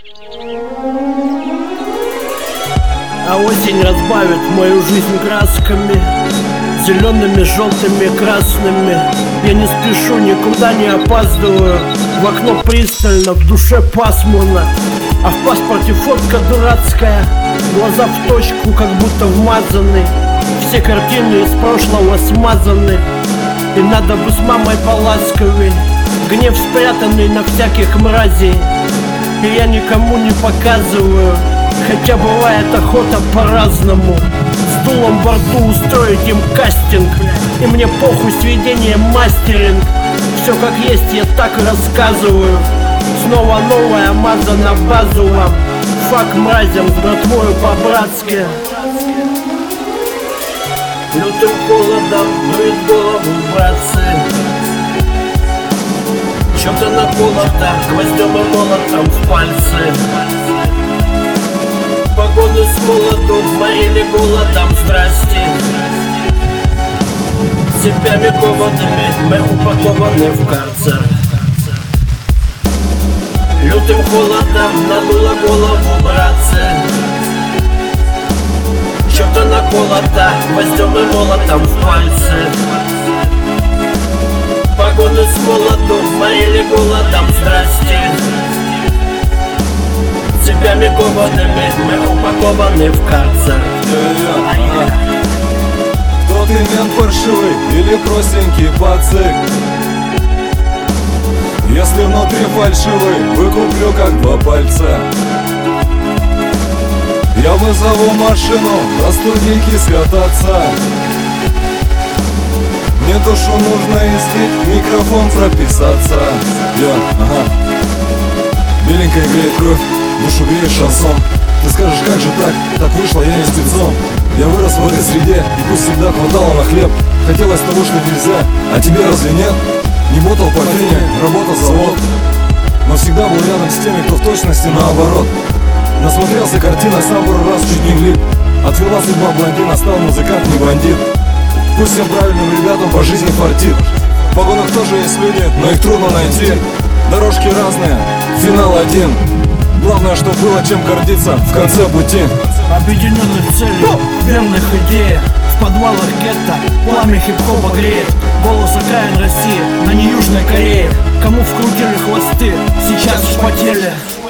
А осень разбавит мою жизнь красками, зелеными, желтыми, красными. Я не спешу, никуда не опаздываю. В окно пристально, в душе пасмурно, а в паспорте фотка дурацкая. Глаза в точку, как будто вмазаны. Все картины из прошлого смазаны. И надо бы с мамой поласковей. Гнев спрятанный на всяких мразей, и я никому не показываю. Хотя бывает охота по-разному. С дулом во рту устроить им кастинг. И мне похуй, сведение мастеринг. Все как есть, я так и рассказываю. Снова новая маза на базовом. Фак мразям, с братвою по-братски. Лютым холодом дует голову, братцы. Чем-то наколото, гвоздем и молотом в пальцы. Погоны с молоду морили голодом, здрасте. Цепями коваными мы упакованы в карцер. Лютым холодом надуло голову, братцы. Чем-то наколото, гвоздем и молотом в пальцы. Погоны с молоду морили голодом, здрасте. Цепями коваными мы упакованы в карцер. Кто ты, мент паршивый или простенький пацик? Если внутри фальшивый, выкуплю как два пальца. Я вызову машину до студийки скататься. Мне душу нужно излить, микрофон прописаться. Беленькая греет кровь, душу греет шансон. Ты скажешь, как же так? Так вышло, я не спецом. Я вырос в этой среде, и пусть всегда хватало на хлеб. Хотелось того, что нельзя, а тебе разве нет? Не ботал по фене, работал завод, но всегда был рядом с теми, кто в точности наоборот. Насмотрелся картина, сам пару раз чуть не влип. Отвела судьба блондина, стал музыкант, не бандит. Пусть всем правильным ребятам по жизни фартит. В погонах тоже есть люди, но их трудно найти. Дорожки разные, финал один. Главное, что было чем гордиться в конце пути. Объединенных целей, верных идеях. В подвалах гетто пламя хип-хопа греет. Голос окраин России, на не Южной Корее. Кому вкрутили хвосты, сейчас вспотели.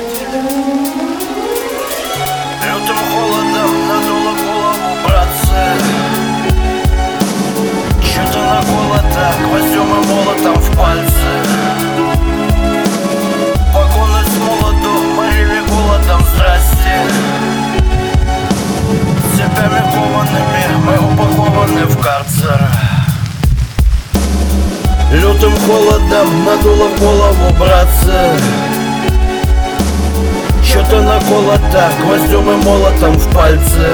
Лютым холодом надуло голову, братцы. Что-то наколото, гвоздем и молотом в пальцы. Погоны с молоду морили голодом, здрасте. Цепями коваными мы упакованы в карцер. Лютым холодом надуло голову, братцы. Что-то наколото, гвоздем и молотом в пальцы.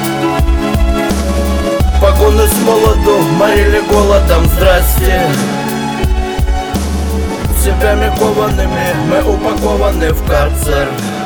Погоны с молоду морили голодом, здрасте. Цепями коваными мы упакованы в карцер.